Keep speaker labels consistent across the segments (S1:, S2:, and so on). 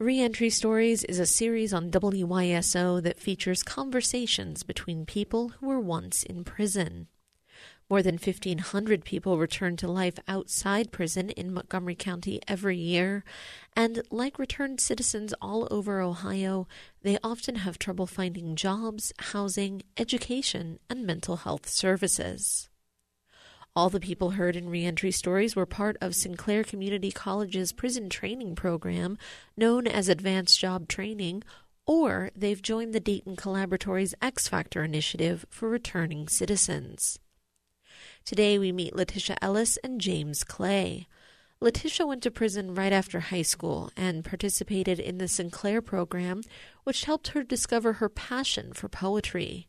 S1: Reentry Stories is a series on WYSO that features conversations between people who were once in prison. More than 1,500 people return to life outside prison in Montgomery County every year, and like returned citizens all over Ohio, they often have trouble finding jobs, housing, education, and mental health services. All the people heard in Reentry Stories were part of Sinclair Community College's prison training program, known as Advanced Job Training, or they've joined the Dayton Collaboratory's X Factor initiative for returning citizens. Today we meet Letitia Ellis and James Clay. Letitia went to prison right after high school and participated in the Sinclair program, which helped her discover her passion for poetry.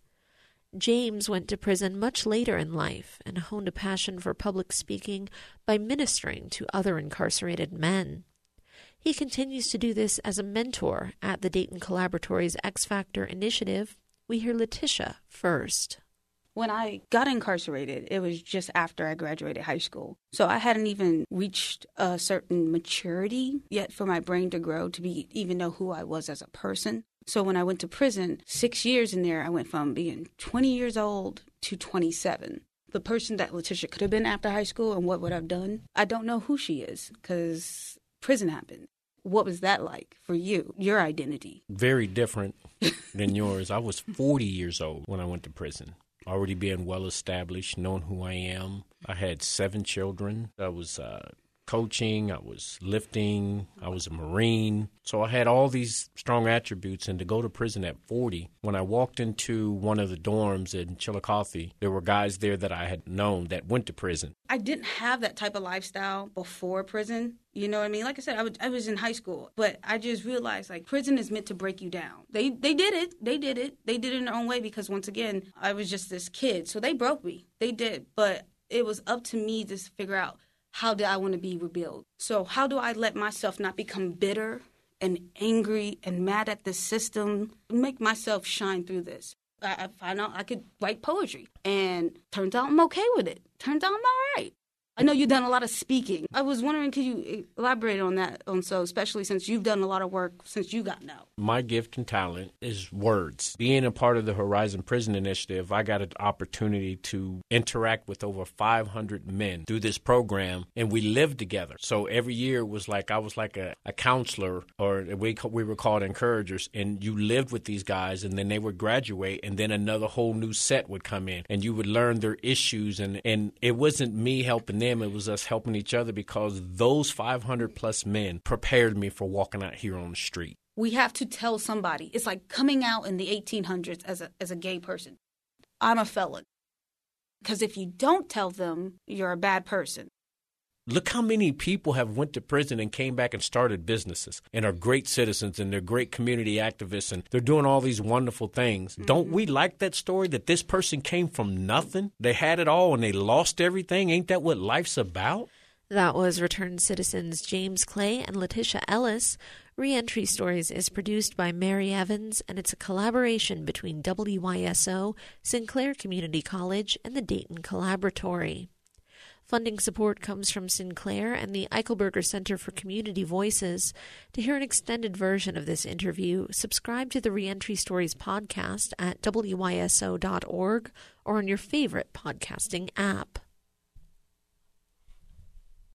S1: James went to prison much later in life and honed a passion for public speaking by ministering to other incarcerated men. He continues to do this as a mentor at the Dayton Collaboratory's X Factor initiative. We hear Letitia first.
S2: When I got incarcerated, it was just after I graduated high school. So I hadn't even reached a certain maturity yet for my brain to grow to even know who I was as a person. So when I went to prison, 6 years in there, I went from being 20 years old to 27. The person that Letitia could have been after high school and what would I've done, I don't know who she is because prison happened. What was that like for you, your identity?
S3: Very different than yours. I was 40 years old when I went to prison. Already being well established, knowing who I am. I had 7 children. I was coaching, I was lifting, I was a Marine. So I had all these strong attributes, and to go to prison at 40, when I walked into one of the dorms in Chillicothe, there were guys there that I had known that went to prison.
S2: I didn't have that type of lifestyle before prison. You know what I mean? Like I said, I was in high school, but I just realized, like, prison is meant to break you down. They did it. They did it. They did it in their own way because, once again, I was just this kid. So they broke me. They did. But it was up to me to figure out, how do I want to be rebuilt? So how do I let myself not become bitter and angry and mad at the system, make myself shine through this? I found out I could write poetry, and turns out I'm okay with it. Turns out I'm all right. I know you've done a lot of speaking. I was wondering, could you elaborate on that, especially since you've done a lot of work since you got out?
S3: My gift and talent is words. Being a part of the Horizon Prison Initiative, I got an opportunity to interact with over 500 men through this program, and we lived together. So every year it was like I was like a counselor, or we were called encouragers, and you lived with these guys, and then they would graduate, and then another whole new set would come in, and you would learn their issues, and it wasn't me helping them, it was us helping each other, because those 500 plus men prepared me for walking out here on the street.
S2: We have to tell somebody. It's like coming out in the 1800s as a gay person. I'm a felon. Because if you don't tell them, you're a bad person.
S3: Look how many people have went to prison and came back and started businesses and are great citizens, and they're great community activists, and they're doing all these wonderful things. Mm-hmm. Don't we like that story that this person came from nothing? They had it all and they lost everything. Ain't that what life's about?
S1: That was returned citizens James Clay and Letitia Ellis. Reentry Stories is produced by Mary Evans, and it's a collaboration between WYSO, Sinclair Community College, and the Dayton Collaboratory. Funding support comes from Sinclair and the Eichelberger Center for Community Voices. To hear an extended version of this interview, subscribe to the Reentry Stories podcast at wyso.org or on your favorite podcasting app.